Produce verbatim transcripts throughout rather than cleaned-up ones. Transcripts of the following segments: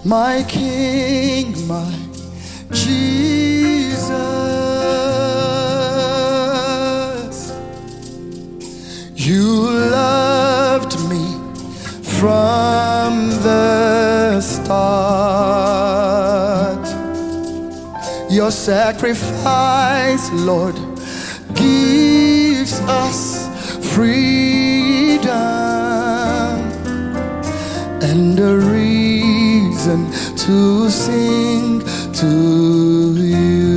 my King, my Jesus. You loved me from the start. Your sacrifice, Lord, gives us freedom and a reason to sing to you.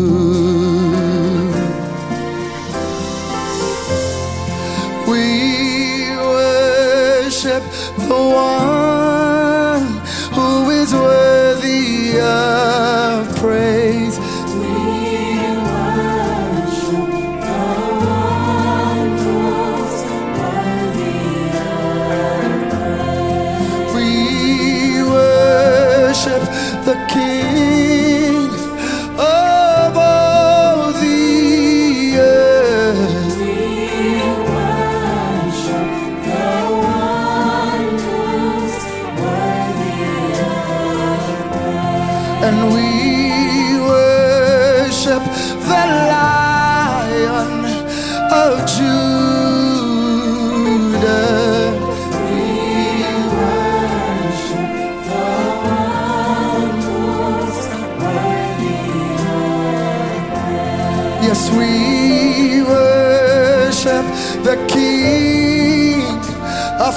We worship the one who is worthy of praise. The King of all the earth. We worship the one who's worthy of praise. And we worship the Lion of Judah. Yes, we worship the King of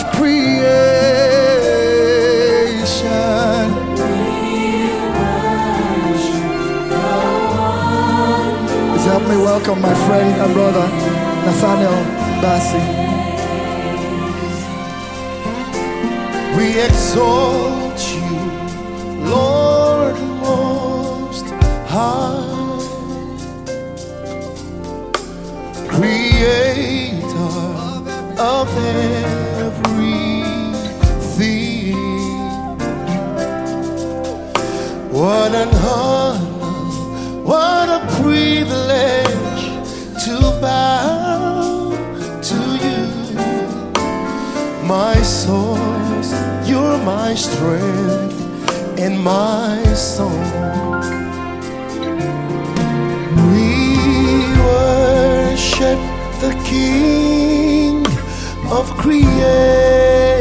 creation. Please help me welcome my friend and brother Nathaniel Bassi. We exalt you, Lord Most High, Creator of everything. What an honor, what a privilege to bow to you. My source, you're my strength and my song. Worship the King of creation.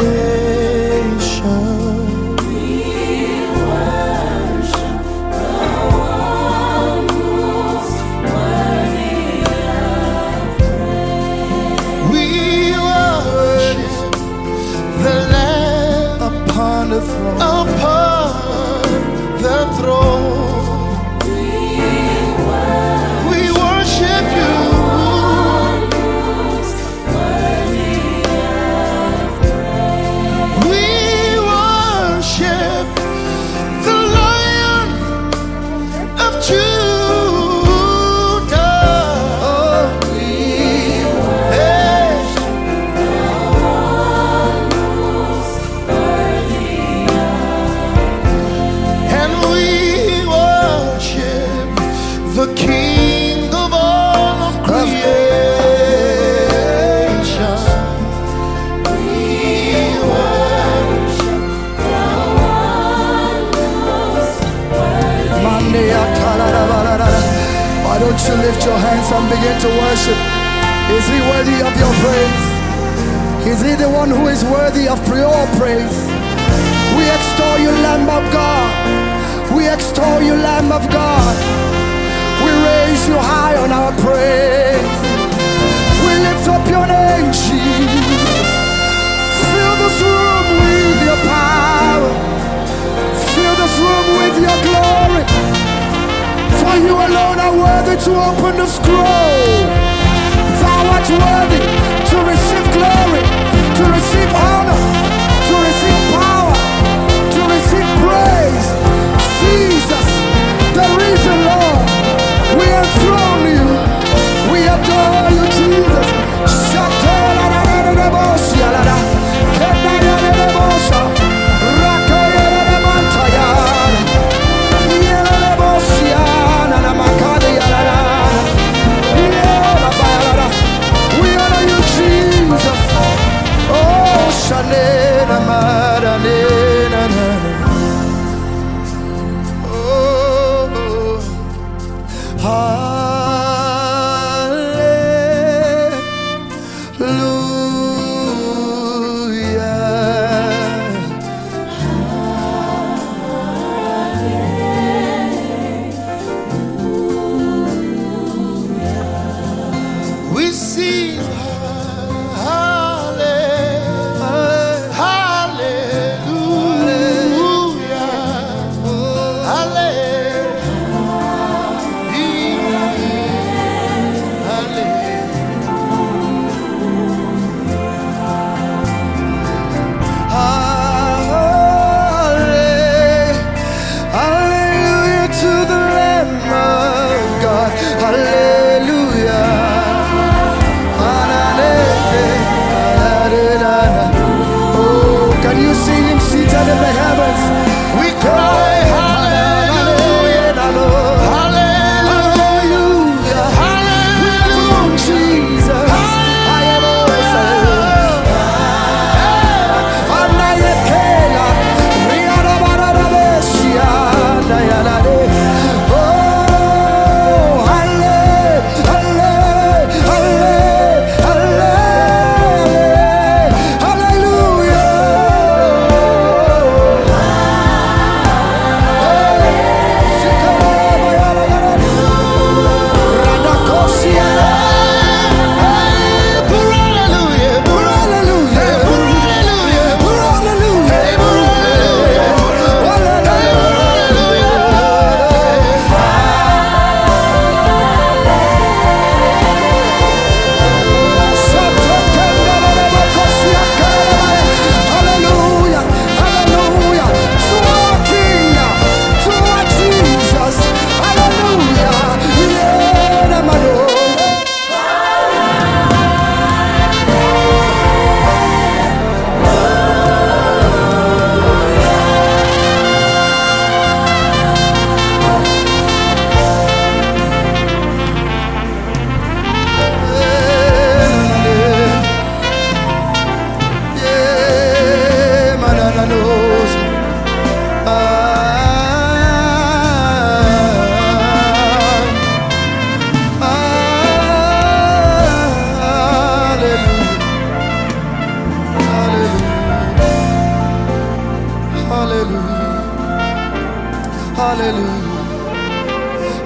We worship the one who's worthy of praise. We worship the Lamb upon the throne. Upon the throne. The King of all of creation. We worship the one who's worthy of praise. Why don't you lift your hands and begin to worship? Is he worthy of your praise? Is he the one who is worthy of your praise? We extol you, Lamb of God. We extol you, Lamb of God. We raise you high on our praise. We lift up your name, Jesus. Fill this room with your power. Fill this room with your glory. For you alone are worthy to open the scroll. Thou art worthy to receive glory, to receive honor, to receive power, to receive praise. Jesus, the risen Lord. We enthrone you. We adore you, Jesus. We honor you, Jesus. Oh, Shalena.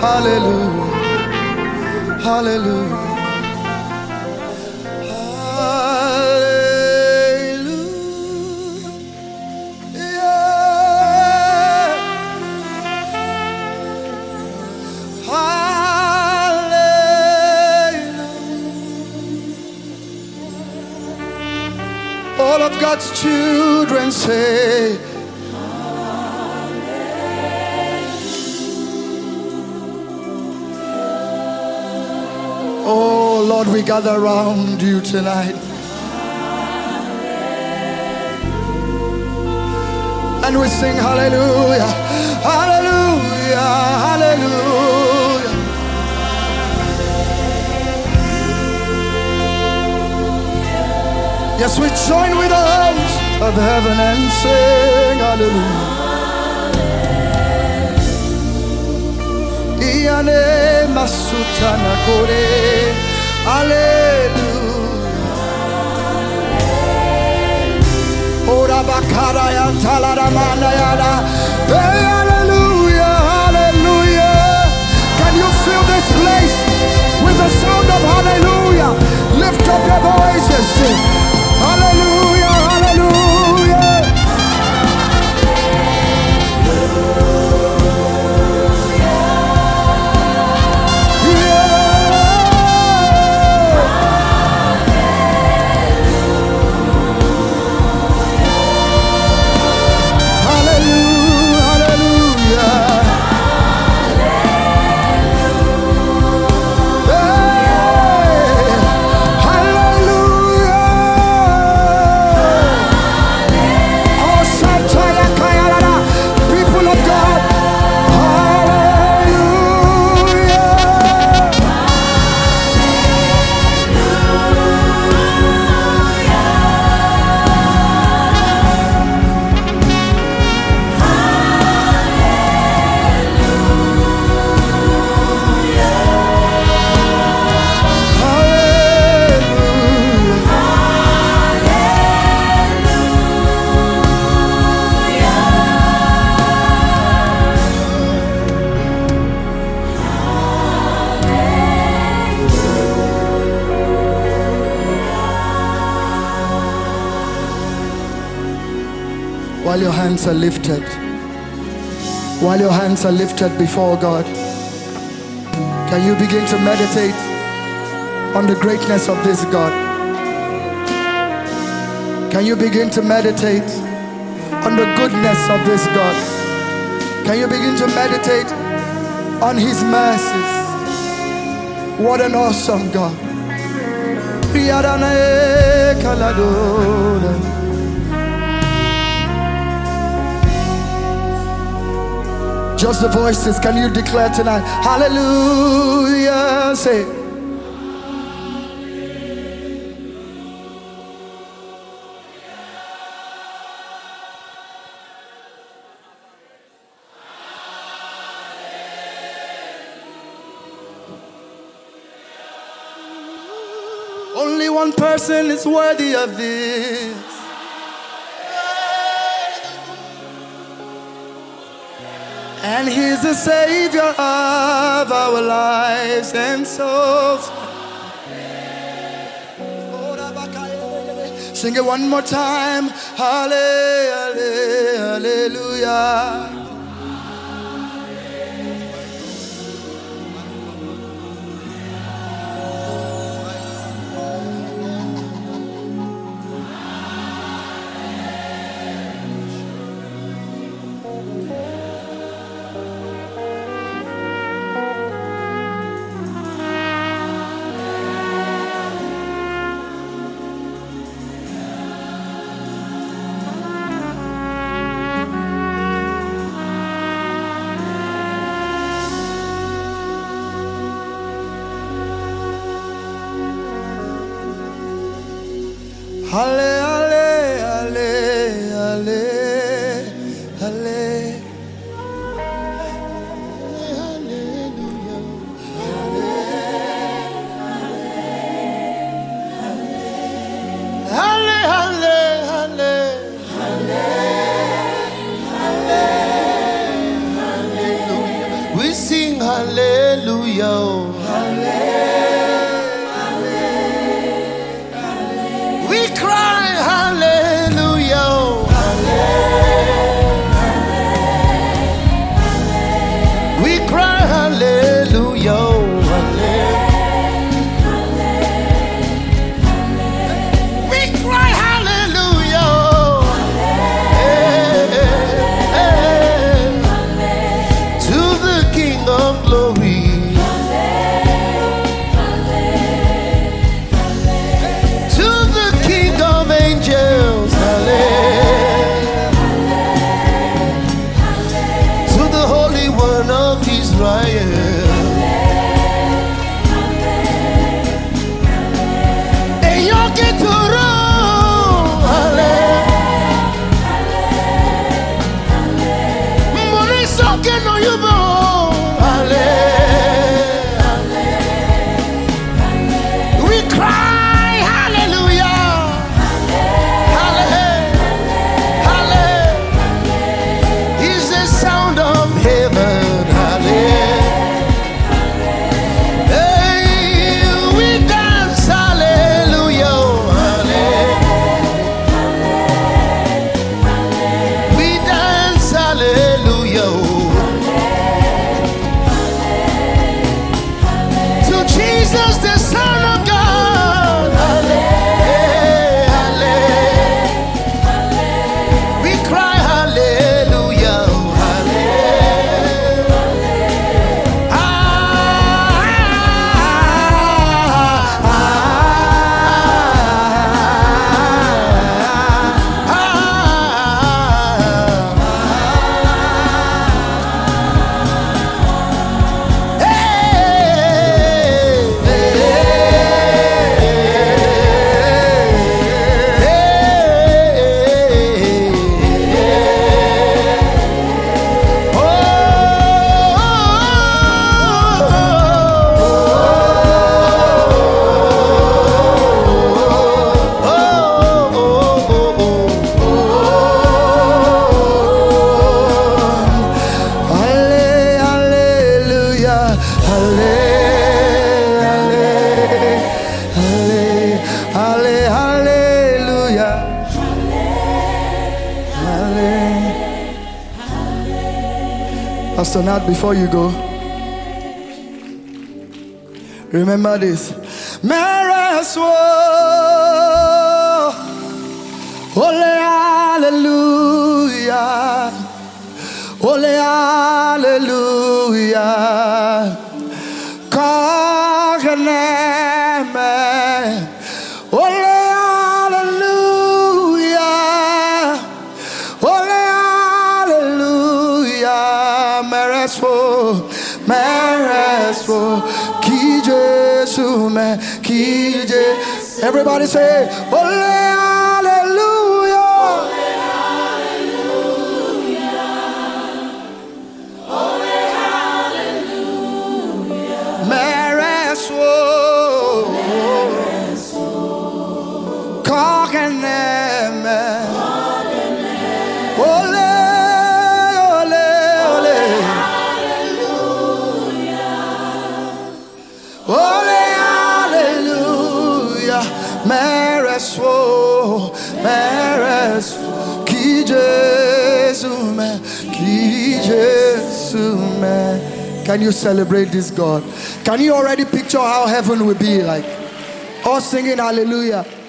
Hallelujah. Hallelujah. All of God's children say, oh Lord, we gather around you tonight. And we sing hallelujah, hallelujah, hallelujah. Yes, we join with the host of heaven and sing hallelujah. Iane masutana kore, hallelujah. Ora bakara ya talada mana yada. Hey, hallelujah, hallelujah. Can you fill this place with the sound of hallelujah? Lift up your voices, sing hallelujah, hallelujah. While your hands are lifted, while your hands are lifted before God, can you begin to meditate on the greatness of this God? Can you begin to meditate on the goodness of this God? Can you begin to meditate on His mercies? What an awesome God. Just the voices, can you declare tonight? Hallelujah. Say. Only one person is worthy of this. And He's the Savior of our lives and souls. Sing it one more time. Hallelujah. Halle, halle, halle, halle, halle. Hallelujah. Halle, halle, halle. Hallelujah. We sing hallelujah. We cry hallelujah. We cry hallelujah. We cry hallelujah. To the King of Glory. To the King of Angels. To the Holy One of Israel. We cry hallelujah. Hallelujah. Is the sound of heaven. Hey, we dance hallelujah. We dance hallelujah. Jesus, the Son of God. Hallelujah. We cry hallelujah. Pastor Nat, before you go, remember this. Mereswo, ole hallelujah, ole hallelujah, kaganeme, ole Mereswo, ki Jesu me, ki Jesu. Everybody say, ole hallelujah, ole hallelujah, Mereswo, kaganeme, ole. Mereswo, Mereswo, ki Jesu me, ki Jesu me. Can you celebrate this God? Can you already picture how heaven will be like? All singing hallelujah.